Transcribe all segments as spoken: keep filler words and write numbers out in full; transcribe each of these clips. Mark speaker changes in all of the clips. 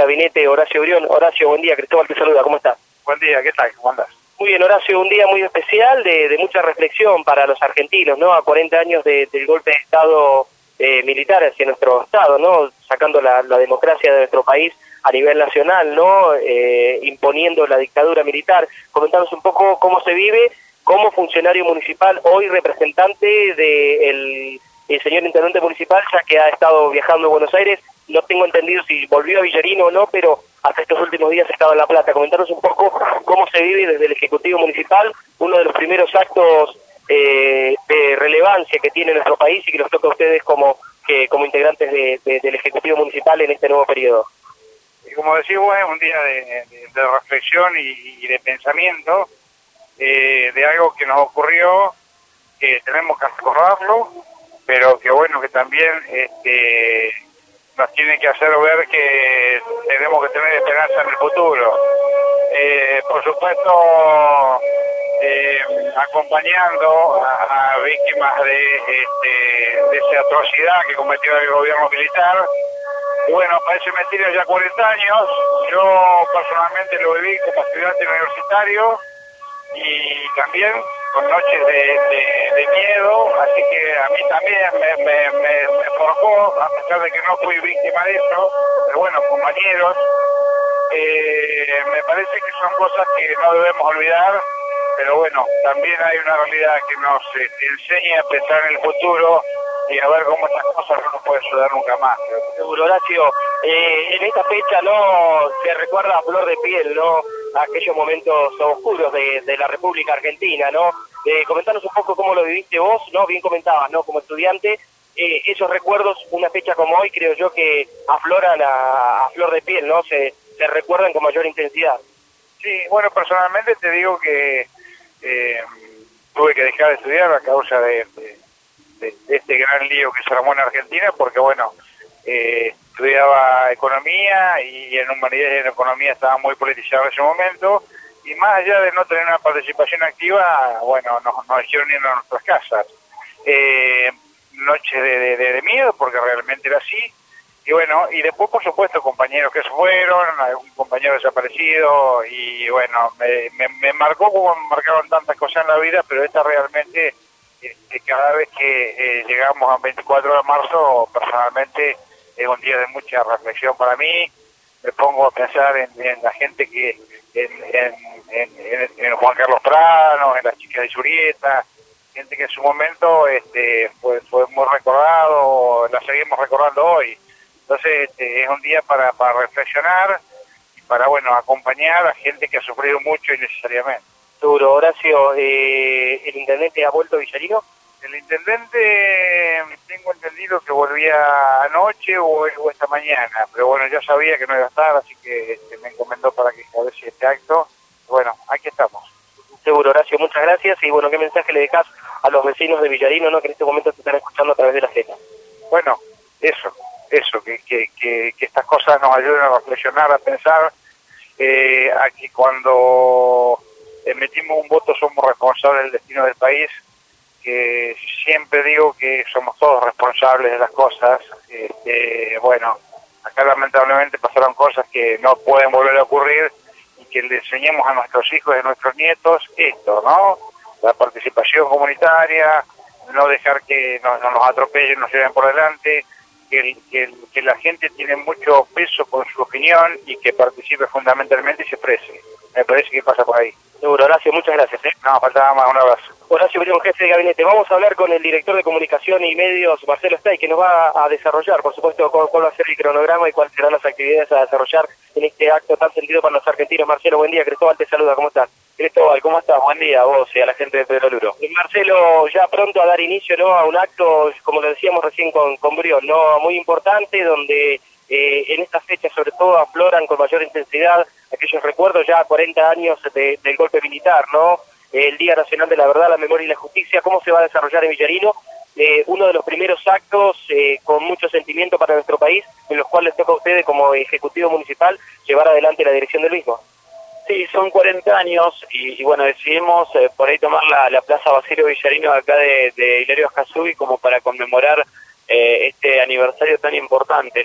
Speaker 1: gabinete, Horacio Brión. Horacio, buen día, Cristóbal te saluda, ¿cómo estás?
Speaker 2: Buen día, ¿qué tal? ¿Cómo andas?
Speaker 1: Muy bien, Horacio, un día muy especial de, de mucha reflexión para los argentinos, ¿no? A cuarenta años de, del golpe de Estado eh, militar hacia nuestro Estado, ¿no? Sacando la, la democracia de nuestro país a nivel nacional, ¿no? Eh, imponiendo la dictadura militar. Comentanos un poco cómo se vive como funcionario municipal, hoy representante del de el señor intendente municipal, ya que ha estado viajando a Buenos Aires. No tengo entendido si volvió a Villarino o no, pero hasta estos últimos días estaba en La Plata. Comentaros un poco cómo se vive desde el Ejecutivo Municipal, uno de los primeros actos eh, de relevancia que tiene nuestro país y que nos toca a ustedes como que como integrantes de, de, del Ejecutivo Municipal en este nuevo periodo.
Speaker 2: Y como decís vos, es un día de, de, de reflexión y, y de pensamiento eh, de algo que nos ocurrió, que tenemos que recordarlo, pero que bueno, que también este, nos tiene que hacer ver que tenemos que tener esperanza en el futuro. Eh, por supuesto, eh, acompañando a, a víctimas de, este, de esa atrocidad que cometió el gobierno militar. Y bueno, parece mentira, ya cuarenta años, yo personalmente lo viví como estudiante universitario y también con noches de, de, de miedo, así que a mí también me, me, me, me forjó, a pesar de que no fui víctima de eso, pero bueno, compañeros, eh, me parece que son cosas que no debemos olvidar, pero bueno, también hay una realidad que nos eh, enseña a pensar en el futuro y a ver cómo estas cosas no nos pueden suceder nunca más.
Speaker 1: Seguro, Horacio. Eh, en esta fecha no se recuerda a flor de piel, ¿no? Aquellos momentos oscuros de, de la República Argentina, ¿no? Eh, comentanos un poco cómo lo viviste vos, ¿no? Bien comentabas, ¿no? Como estudiante, eh, esos recuerdos, una fecha como hoy, creo yo que afloran a, a flor de piel, ¿no? Se, se recuerdan con mayor intensidad.
Speaker 2: Sí, bueno, personalmente te digo que eh, tuve que dejar de estudiar a causa de, de, de, de este gran lío que se armó en Argentina, porque bueno, eh, estudiaba economía y en humanidades y en economía estaba muy politizado en ese momento, y más allá de no tener una participación activa, bueno, nos, nos hicieron ir a nuestras casas. Eh, noches de, de, de miedo, porque realmente era así, y bueno, y después por supuesto compañeros que se fueron, algún compañero desaparecido, y bueno, me, me, me marcó como me marcaron tantas cosas en la vida, pero esta realmente, este, cada vez que eh, llegamos a veinticuatro de marzo, personalmente es un día de mucha reflexión para mí. Me pongo a pensar en, en la gente que, en, en, en, en, en Juan Carlos Prano, en las chicas de Churieta, gente que en su momento este, fue, fue muy recordado, la seguimos recordando hoy. Entonces este, es un día para, para reflexionar y para, bueno, acompañar a gente que ha sufrido mucho innecesariamente.
Speaker 1: Seguro, Horacio, eh, ¿el intendente ha vuelto a Villarino?
Speaker 2: El intendente, tengo entendido que volvía anoche o, o esta mañana, pero bueno, ya sabía que no iba a estar, así que este, me encomendó para que a ver si este acto, bueno, aquí estamos.
Speaker 1: Seguro, Horacio, muchas gracias, y bueno, ¿qué mensaje le dejás a los vecinos de Villarino, ¿no? Que en este momento te están escuchando a través de la Z?
Speaker 2: Bueno, eso, eso, que, que, que, que estas cosas nos ayuden a reflexionar, a pensar, eh, a que cuando emitimos un voto somos responsables del destino del país, que siempre digo que somos todos responsables de las cosas. Este, bueno, acá lamentablemente pasaron cosas que no pueden volver a ocurrir, y que le enseñemos a nuestros hijos y a nuestros nietos esto, ¿no? La participación comunitaria, no dejar que nos, no nos atropellen, nos lleven por delante, que, que, que la gente tiene mucho peso con su opinión y que participe fundamentalmente y se exprese. Me parece que pasa por ahí.
Speaker 1: Seguro, Horacio, muchas gracias. ¿eh?
Speaker 2: No, faltaba más, un abrazo.
Speaker 1: Horacio Brión, jefe de gabinete. Vamos a hablar con el director de comunicación y medios, Marcelo Stay, que nos va a desarrollar, por supuesto, cuál, cuál va a ser el cronograma y cuáles serán las actividades a desarrollar en este acto tan sentido para los argentinos. Marcelo, buen día. Cristóbal te saluda, ¿cómo estás?
Speaker 3: Cristóbal, ¿cómo estás? Buen día a vos y a la gente de Pedro Luro.
Speaker 1: Y Marcelo, ya pronto a dar inicio, ¿no?, a un acto, como lo decíamos recién con, con Brión, ¿no?, muy importante, donde eh, en esta fecha sobre todo afloran con mayor intensidad aquellos recuerdos ya cuarenta años de, del golpe militar, ¿no?, el Día Nacional de la Verdad, la Memoria y la Justicia. ¿Cómo se va a desarrollar en Villarino? Eh, uno de los primeros actos eh, con mucho sentimiento para nuestro país, en los cuales toca a ustedes como Ejecutivo Municipal llevar adelante la dirección del mismo.
Speaker 3: Sí, son cuarenta años y, y bueno, decidimos eh, por ahí tomar la, la Plaza Basilio Villarino de acá de, de Hilario Ascasubi como para conmemorar eh, este aniversario tan importante, ¿no?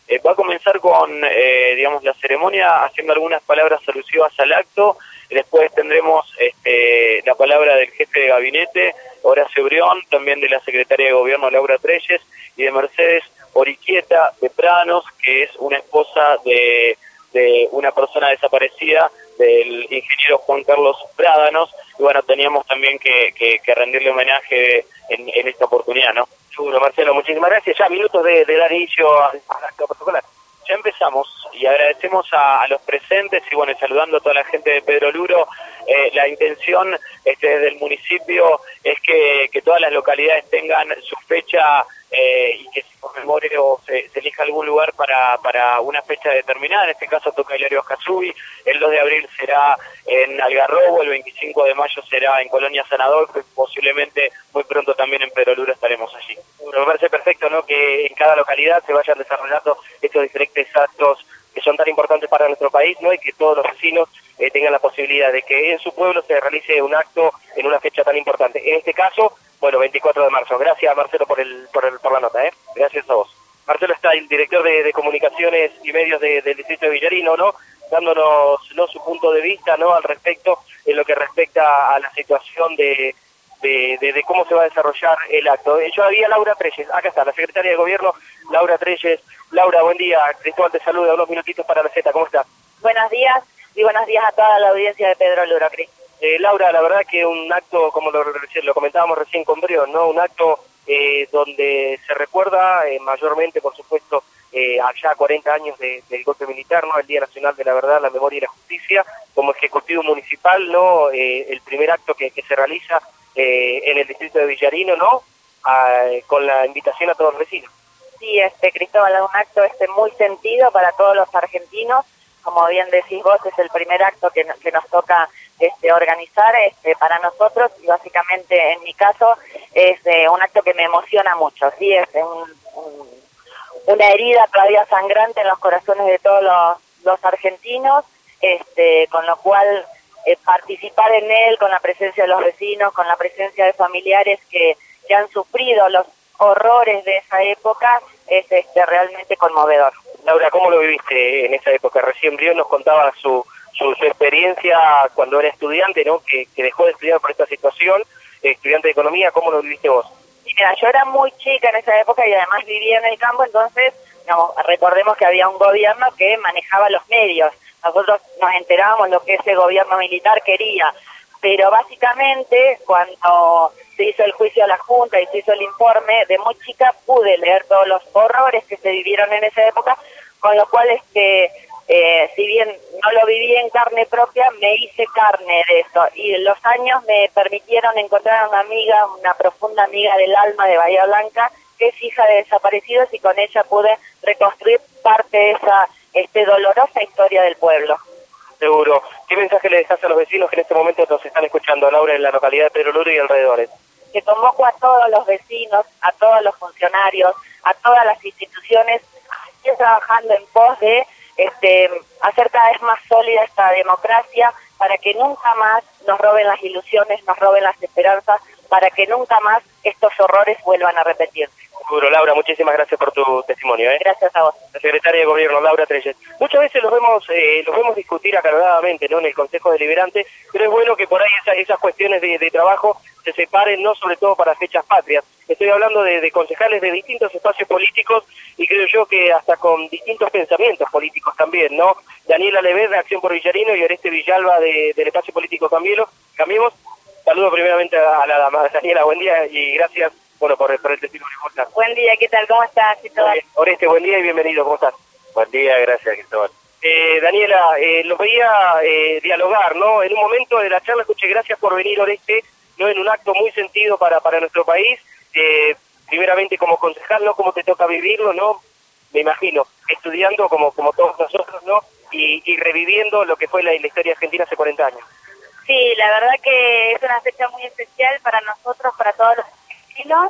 Speaker 3: Eh, va a comenzar con, eh, digamos, la ceremonia haciendo algunas palabras alusivas al acto. Después tendremos este, la palabra del jefe de gabinete, Horacio Brión, también de la secretaria de Gobierno, Laura Trelles, y de Mercedes Oriquieta de Pranos, que es una esposa de, de una persona desaparecida, del ingeniero Juan Carlos Prádanos. Y bueno, teníamos también que, que, que rendirle homenaje en, en esta oportunidad, ¿no?
Speaker 1: Seguro, Marcelo, muchísimas gracias. Ya minutos de, de dar inicio al acto protocolar.
Speaker 3: Ya empezamos y agradecemos a, a los presentes y bueno, saludando a toda la gente de Pedro Luro. Eh, la intención este, desde el municipio es que, que todas las localidades tengan su fecha eh, y que se conmemore o se, se elija algún lugar para, para una fecha determinada. En este caso toca Hilario Ascasubi, el dos de abril será en Algarrobo, el veinticinco de mayo será en Colonia San Adolfo y posiblemente muy pronto también en Pedro Luro estaremos allí.
Speaker 1: Bueno, me parece perfecto, ¿no?, que en cada localidad se vayan desarrollando estos diferentes actos que son tan importantes para nuestro país, ¿no?, y que todos los vecinos eh, tengan la posibilidad de que en su pueblo se realice un acto en una fecha tan importante. En este caso, bueno, veinticuatro de marzo. Gracias, Marcelo, por el por, el, por la nota, ¿eh? Gracias a vos. Marcelo está el director de, de comunicaciones y medios de, del distrito de Villarino, ¿no?, dándonos ¿no? su punto de vista, ¿no?, al respecto, en lo que respecta a la situación de De, de, de cómo se va a desarrollar el acto. Yo había Laura Trelles, acá está, la secretaria de Gobierno, Laura Trelles. Laura, buen día, Cristóbal te saluda, unos minutitos para la Z, ¿cómo estás?
Speaker 4: Buenos días y buenos días a toda la audiencia de Pedro Luro, Cris.
Speaker 1: Eh, Laura, la verdad que un acto, como lo, lo comentábamos recién con Brión, ¿no?, un acto eh, donde se recuerda eh, mayormente, por supuesto, eh, allá cuarenta años de, del golpe militar, ¿no?, el Día Nacional de la Verdad, la Memoria y la Justicia, como Ejecutivo Municipal, ¿no?, eh, el primer acto que, que se realiza Eh, en el distrito de Villarino, ¿no?, a, con la invitación a todos los vecinos.
Speaker 4: Sí, este Cristóbal, es un acto este muy sentido para todos los argentinos. Como bien decís vos, es el primer acto que, que nos toca este, organizar este, para nosotros, y básicamente en mi caso es eh, un acto que me emociona mucho. Sí, es un, un, una herida todavía sangrante en los corazones de todos los, los argentinos, este, con lo cual Eh, participar en él con la presencia de los vecinos, con la presencia de familiares que, que han sufrido los horrores de esa época, es este, realmente conmovedor.
Speaker 1: Laura, ¿cómo lo viviste en esa época? Recién Brión nos contaba su, su, su experiencia cuando era estudiante, ¿no?, que, que dejó de estudiar por esta situación, estudiante de Economía. ¿Cómo lo viviste vos?
Speaker 4: Y mira, yo era muy chica en esa época y además vivía en el campo, entonces digamos, recordemos que había un gobierno que manejaba los medios. Nosotros nos enterábamos lo que ese gobierno militar quería, pero básicamente cuando se hizo el juicio a la Junta y se hizo el informe, de muy chica pude leer todos los horrores que se vivieron en esa época, con lo cual este, eh, si bien no lo viví en carne propia, me hice carne de eso, y los años me permitieron encontrar a una amiga, una profunda amiga del alma de Bahía Blanca, que es hija de desaparecidos, y con ella pude reconstruir parte de esa este dolorosa historia del pueblo.
Speaker 1: Seguro. ¿Qué mensaje le dejas a los vecinos que en este momento nos están escuchando, Laura, en la localidad de Pedro Luro y alrededores?
Speaker 4: Que convoco a todos los vecinos, a todos los funcionarios, a todas las instituciones, a seguir trabajando en pos de este, hacer cada vez más sólida esta democracia, para que nunca más nos roben las ilusiones, nos roben las esperanzas, para que nunca más estos horrores vuelvan a repetirse.
Speaker 1: Seguro, Laura, muchísimas gracias por tu testimonio, ¿eh?
Speaker 4: Gracias a vos.
Speaker 1: La secretaria de Gobierno, Laura Trelles. Muchas veces los vemos eh, los vemos discutir acaloradamente, ¿no?, en el Consejo Deliberante, pero es bueno que por ahí esa, esas cuestiones de, de trabajo se separen, no sobre todo para fechas patrias. Estoy hablando de, de concejales de distintos espacios políticos y creo yo que hasta con distintos pensamientos políticos también, ¿no? Daniela Levet, de Acción por Villarino, y Oreste Villalba, de, del espacio político Cambiemos. Cambiemos. Saludo primeramente a la dama. Daniela, buen día y gracias, bueno, por, por el testimonio. ¿Cómo estás?
Speaker 4: Buen día, ¿qué tal? ¿Cómo estás, Cristóbal?
Speaker 1: Oreste, buen día y bienvenido. ¿Cómo estás?
Speaker 2: Buen día, gracias, Cristóbal.
Speaker 1: Eh, Daniela, eh, los veía eh, dialogar, ¿no? En un momento de la charla escuché gracias por venir, Oreste, ¿no?, en un acto muy sentido para, para nuestro país. Eh, primeramente como concejal, ¿no?, cómo te toca vivirlo, ¿no? Me imagino, estudiando como, como todos nosotros, ¿no? Y, y reviviendo lo que fue la, la historia argentina hace cuarenta años.
Speaker 4: Sí, la verdad que es una fecha muy especial para nosotros, para todos los argentinos,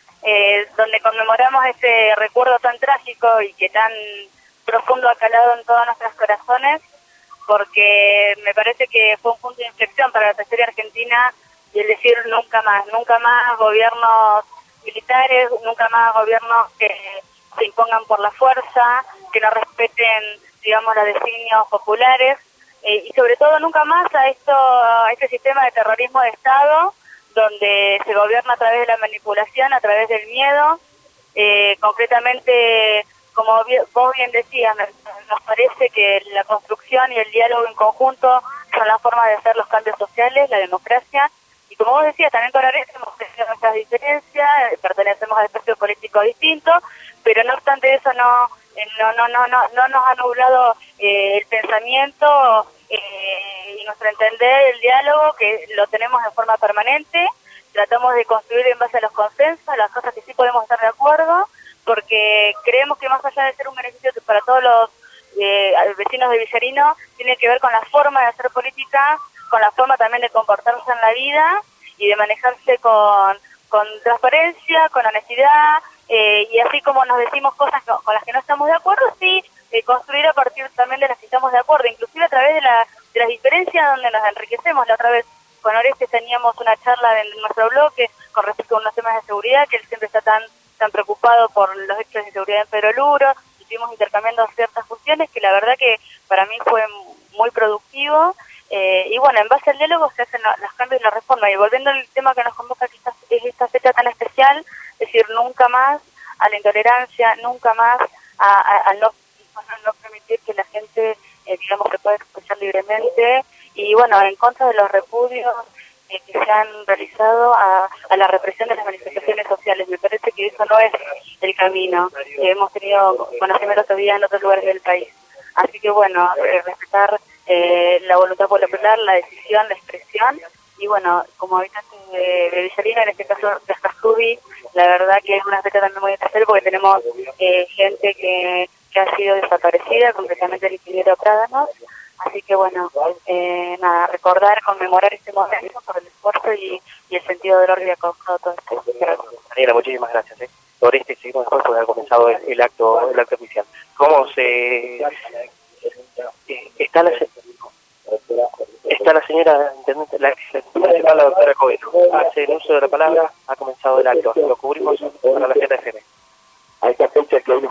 Speaker 4: eh, donde conmemoramos ese recuerdo tan trágico y que tan profundo ha calado en todos nuestros corazones, porque me parece que fue un punto de inflexión para la historia argentina, y el decir nunca más, nunca más gobiernos militares, nunca más gobiernos que se impongan por la fuerza, que no respeten, digamos, los designios populares, eh, y sobre todo nunca más a esto, a este sistema de terrorismo de Estado, donde se gobierna a través de la manipulación, a través del miedo. Eh, concretamente, como vos bien decías, nos parece que la construcción y el diálogo en conjunto son la forma de hacer los cambios sociales, la democracia. Y como vos decías, también con Arés hemos tenido nuestras diferencias, pertenecemos a espacios políticos distintos, pero no obstante eso no no no no no, no nos ha nublado eh, el pensamiento eh, y nuestro entender el diálogo, que lo tenemos de forma permanente. Tratamos de construir en base a los consensos, las cosas que sí podemos estar de acuerdo, porque creemos que más allá de ser un beneficio para todos los eh, vecinos de Villarino, tiene que ver con la forma de hacer política, con la forma también de comportarse en la vida y de manejarse con, con transparencia, con honestidad, eh, y así como nos decimos cosas con, con las que no estamos de acuerdo, sí, eh, construir a partir también de las que estamos de acuerdo, inclusive a través de, la, de las diferencias donde nos enriquecemos. La otra vez con Orestes teníamos una charla en nuestro bloque con respecto a unos temas de seguridad, que él siempre está tan tan preocupado por los hechos de seguridad en Pedro Luro, y estuvimos intercambiando ciertas funciones que la verdad que para mí fue muy productivo, eh, y bueno, en base al diálogo se hacen los cambios y la reforma. Y volviendo al tema que nos convoca que esta, es esta fecha tan especial, es decir, nunca más a la intolerancia, nunca más a, a, a no, a no permitir que la gente, eh, digamos, se pueda expresar libremente, y bueno, en contra de los repudios eh, que se han realizado a, a la represión de las manifestaciones sociales. Me parece que eso no es el camino. Eh, hemos tenido conocimientos todavía en otros lugares del país. Así que bueno, eh, respetar eh, la voluntad popular, la decisión, la expresión, y bueno, como habitante de, de Villarino, en este caso de Ascasubi, la verdad que es una fecha también muy especial porque tenemos eh, gente que, que ha sido desaparecida, concretamente el ingeniero Prádanos. Así que bueno, eh, nada, recordar, conmemorar este momento por el esfuerzo y, y el sentido del orden que ha causado todo esto.
Speaker 1: Daniela, muchísimas gracias. ¿eh? Por este seguimos después porque ha comenzado el, el acto el acto oficial. ¿Cómo se eh, está la está la señora intendente, la, la, la doctora Covelo? Hace el uso de la palabra, ha comenzado el acto. Lo cubrimos para la Z F M.
Speaker 5: A esta fecha que hoy